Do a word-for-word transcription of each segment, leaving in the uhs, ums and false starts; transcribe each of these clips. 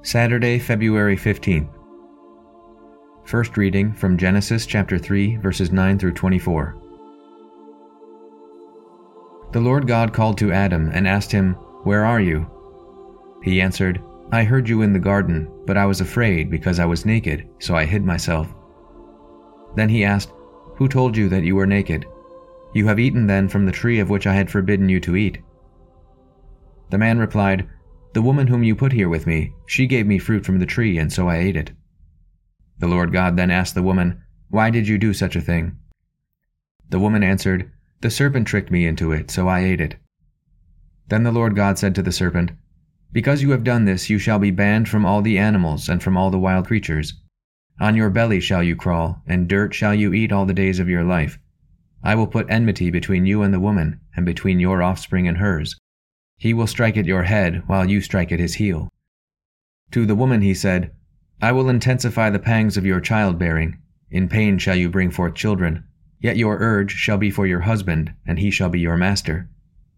Saturday, February fifteenth. First reading from Genesis chapter three, verses nine through twenty-four. The Lord God called to Adam and asked him, "Where are you?" He answered, "I heard you in the garden, but I was afraid because I was naked, so I hid myself." Then he asked, "Who told you that you were naked? You have eaten then from the tree of which I had forbidden you to eat." The man replied, "The woman whom you put here with me, she gave me fruit from the tree, and so I ate it." The Lord God then asked the woman, "Why did you do such a thing?" The woman answered, "The serpent tricked me into it, so I ate it." Then the Lord God said to the serpent, "Because you have done this, you shall be banned from all the animals and from all the wild creatures. On your belly shall you crawl, and dirt shall you eat all the days of your life. I will put enmity between you and the woman, and between your offspring and hers. He will strike at your head, while you strike at his heel." To the woman he said, "I will intensify the pangs of your childbearing. In pain shall you bring forth children. Yet your urge shall be for your husband, and he shall be your master."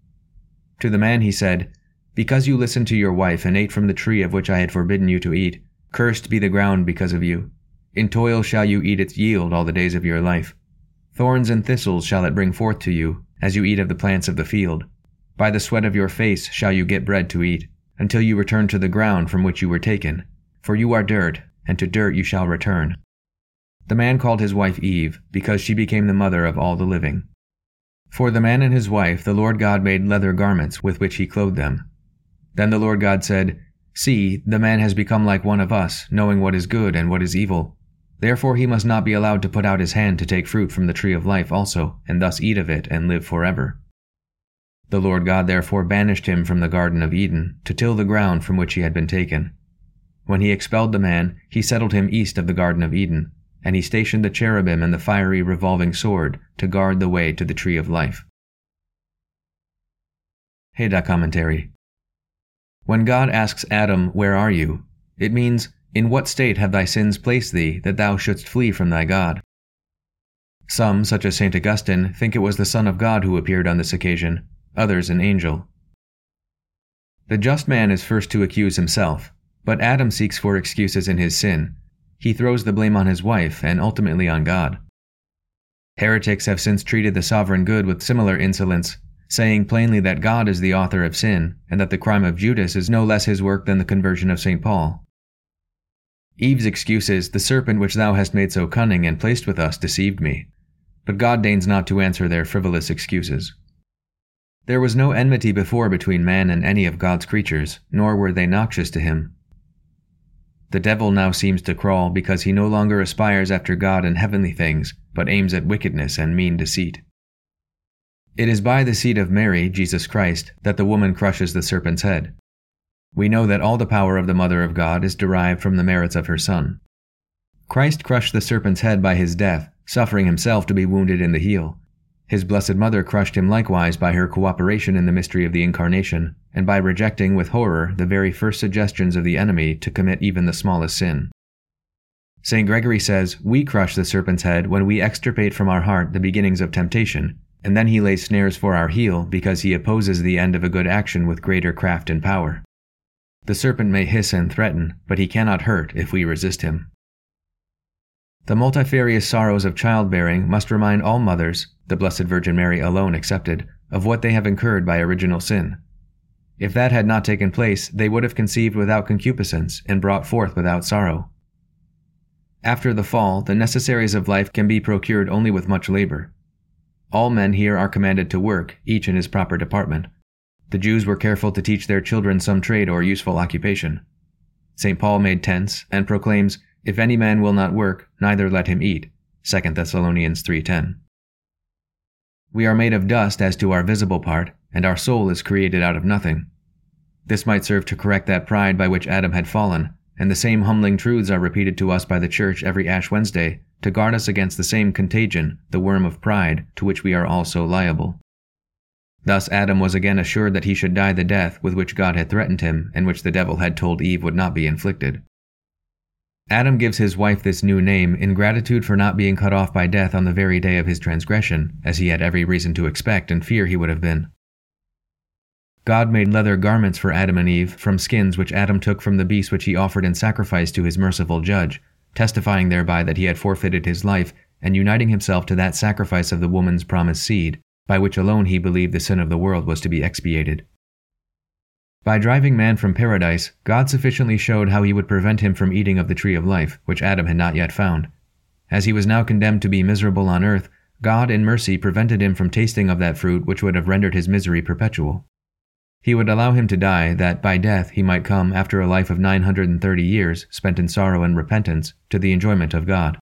To the man he said, "Because you listened to your wife and ate from the tree of which I had forbidden you to eat, cursed be the ground because of you. In toil shall you eat its yield all the days of your life. Thorns and thistles shall it bring forth to you, as you eat of the plants of the field. By the sweat of your face shall you get bread to eat, until you return to the ground from which you were taken. For you are dirt, and to dirt you shall return." The man called his wife Eve, because she became the mother of all the living. For the man and his wife the Lord God made leather garments with which he clothed them. Then the Lord God said, "See, the man has become like one of us, knowing what is good and what is evil. Therefore he must not be allowed to put out his hand to take fruit from the tree of life also, and thus eat of it and live forever." The Lord God therefore banished him from the Garden of Eden, to till the ground from which he had been taken. When he expelled the man, he settled him east of the Garden of Eden, and he stationed the cherubim and the fiery revolving sword to guard the way to the tree of life. Hayda Commentary. When God asks Adam, "Where are you?" it means, "In what state have thy sins placed thee, that thou shouldst flee from thy God?" Some, such as Saint Augustine, think it was the Son of God who appeared on this occasion, others an angel. The just man is first to accuse himself, but Adam seeks for excuses in his sin. He throws the blame on his wife and ultimately on God. Heretics have since treated the sovereign good with similar insolence, saying plainly that God is the author of sin, and that the crime of Judas is no less his work than the conversion of Saint Paul. Eve's excuse is, "The serpent which thou hast made so cunning and placed with us deceived me." But God deigns not to answer their frivolous excuses. There was no enmity before between man and any of God's creatures, nor were they noxious to him. The devil now seems to crawl because he no longer aspires after God and heavenly things, but aims at wickedness and mean deceit. It is by the seed of Mary, Jesus Christ, that the woman crushes the serpent's head. We know that all the power of the Mother of God is derived from the merits of her Son. Christ crushed the serpent's head by his death, suffering himself to be wounded in the heel. His Blessed Mother crushed him likewise by her cooperation in the mystery of the Incarnation, and by rejecting with horror the very first suggestions of the enemy to commit even the smallest sin. Saint Gregory says, "We crush the serpent's head when we extirpate from our heart the beginnings of temptation, and then he lays snares for our heel because he opposes the end of a good action with greater craft and power. The serpent may hiss and threaten, but he cannot hurt if we resist him." The multifarious sorrows of childbearing must remind all mothers, the Blessed Virgin Mary alone excepted, of what they have incurred by original sin. If that had not taken place, they would have conceived without concupiscence and brought forth without sorrow. After the fall, the necessaries of life can be procured only with much labor. All men here are commanded to work, each in his proper department. The Jews were careful to teach their children some trade or useful occupation. Saint Paul made tents, and proclaims, "If any man will not work, neither let him eat." Second Thessalonians three ten. We are made of dust as to our visible part, and our soul is created out of nothing. This might serve to correct that pride by which Adam had fallen, and the same humbling truths are repeated to us by the Church every Ash Wednesday to guard us against the same contagion, the worm of pride, to which we are all so liable. Thus Adam was again assured that he should die the death with which God had threatened him, and which the devil had told Eve would not be inflicted. Adam gives his wife this new name in gratitude for not being cut off by death on the very day of his transgression, as he had every reason to expect and fear he would have been. God made leather garments for Adam and Eve from skins which Adam took from the beast which he offered in sacrifice to his merciful judge, testifying thereby that he had forfeited his life and uniting himself to that sacrifice of the woman's promised seed, by which alone he believed the sin of the world was to be expiated. By driving man from paradise, God sufficiently showed how he would prevent him from eating of the tree of life, which Adam had not yet found. As he was now condemned to be miserable on earth, God in mercy prevented him from tasting of that fruit which would have rendered his misery perpetual. He would allow him to die, that by death he might come, after a life of nine hundred thirty years, spent in sorrow and repentance, to the enjoyment of God.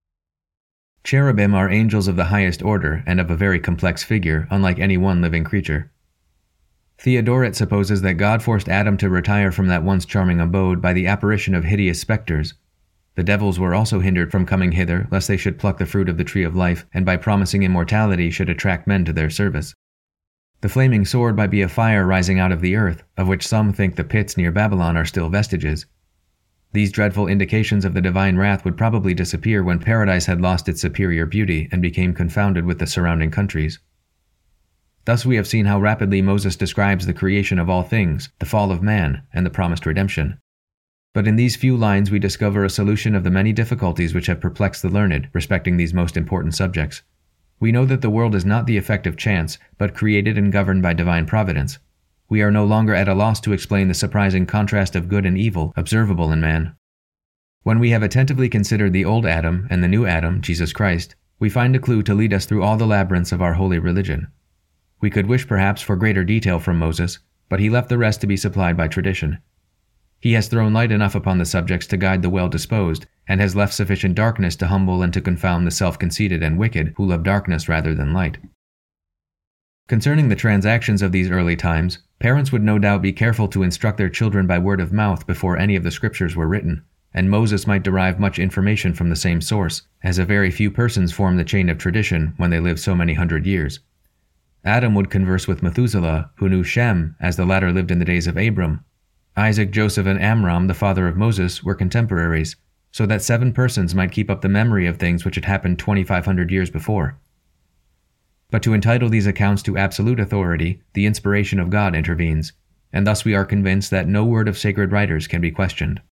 Cherubim are angels of the highest order and of a very complex figure, unlike any one living creature. Theodoret supposes that God forced Adam to retire from that once charming abode by the apparition of hideous specters. The devils were also hindered from coming hither, lest they should pluck the fruit of the tree of life, and by promising immortality should attract men to their service. The flaming sword might be a fire rising out of the earth, of which some think the pits near Babylon are still vestiges. These dreadful indications of the divine wrath would probably disappear when paradise had lost its superior beauty and became confounded with the surrounding countries. Thus we have seen how rapidly Moses describes the creation of all things, the fall of man, and the promised redemption. But in these few lines we discover a solution of the many difficulties which have perplexed the learned respecting these most important subjects. We know that the world is not the effect of chance, but created and governed by divine providence. We are no longer at a loss to explain the surprising contrast of good and evil observable in man. When we have attentively considered the old Adam and the new Adam, Jesus Christ, we find a clue to lead us through all the labyrinths of our holy religion. We could wish perhaps for greater detail from Moses, but he left the rest to be supplied by tradition. He has thrown light enough upon the subjects to guide the well-disposed, and has left sufficient darkness to humble and to confound the self-conceited and wicked who love darkness rather than light. Concerning the transactions of these early times, parents would no doubt be careful to instruct their children by word of mouth before any of the scriptures were written, and Moses might derive much information from the same source, as a very few persons form the chain of tradition when they live so many hundred years. Adam would converse with Methuselah, who knew Shem, as the latter lived in the days of Abram. Isaac, Joseph, and Amram, the father of Moses, were contemporaries, so that seven persons might keep up the memory of things which had happened twenty-five hundred years before. But to entitle these accounts to absolute authority, the inspiration of God intervenes, and thus we are convinced that no word of sacred writers can be questioned.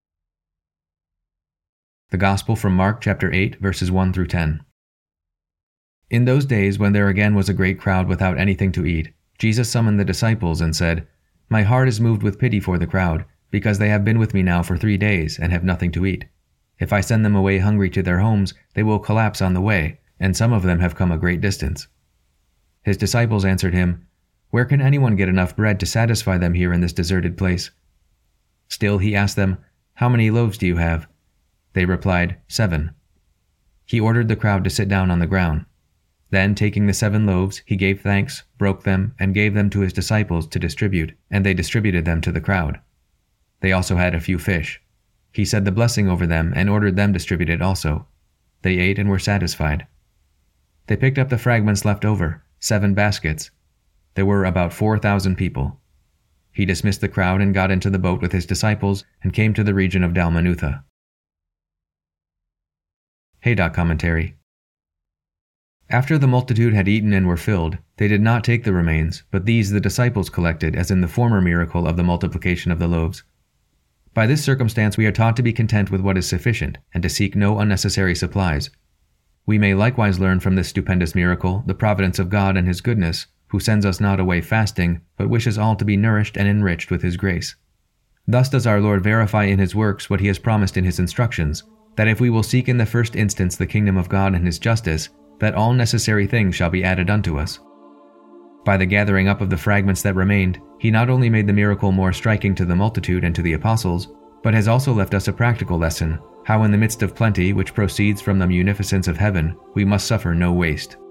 The Gospel from Mark chapter eight, verses one through ten. In those days, when there again was a great crowd without anything to eat, Jesus summoned the disciples and said, "My heart is moved with pity for the crowd, because they have been with me now for three days and have nothing to eat. If I send them away hungry to their homes, they will collapse on the way, and some of them have come a great distance." His disciples answered him, "Where can anyone get enough bread to satisfy them here in this deserted place?" Still he asked them, "How many loaves do you have?" They replied, "Seven." He ordered the crowd to sit down on the ground. Then, taking the seven loaves, he gave thanks, broke them, and gave them to his disciples to distribute, and they distributed them to the crowd. They also had a few fish. He said the blessing over them and ordered them distributed also. They ate and were satisfied. They picked up the fragments left over, seven baskets. There were about four thousand people. He dismissed the crowd and got into the boat with his disciples and came to the region of Dalmanutha. Haydock Commentary. After the multitude had eaten and were filled, they did not take the remains, but these the disciples collected, as in the former miracle of the multiplication of the loaves. By this circumstance we are taught to be content with what is sufficient, and to seek no unnecessary supplies. We may likewise learn from this stupendous miracle the providence of God and His goodness, who sends us not away fasting, but wishes all to be nourished and enriched with His grace. Thus does our Lord verify in His works what He has promised in His instructions, that if we will seek in the first instance the kingdom of God and His justice, that all necessary things shall be added unto us. By the gathering up of the fragments that remained, He not only made the miracle more striking to the multitude and to the apostles, but has also left us a practical lesson, how in the midst of plenty which proceeds from the munificence of heaven, we must suffer no waste.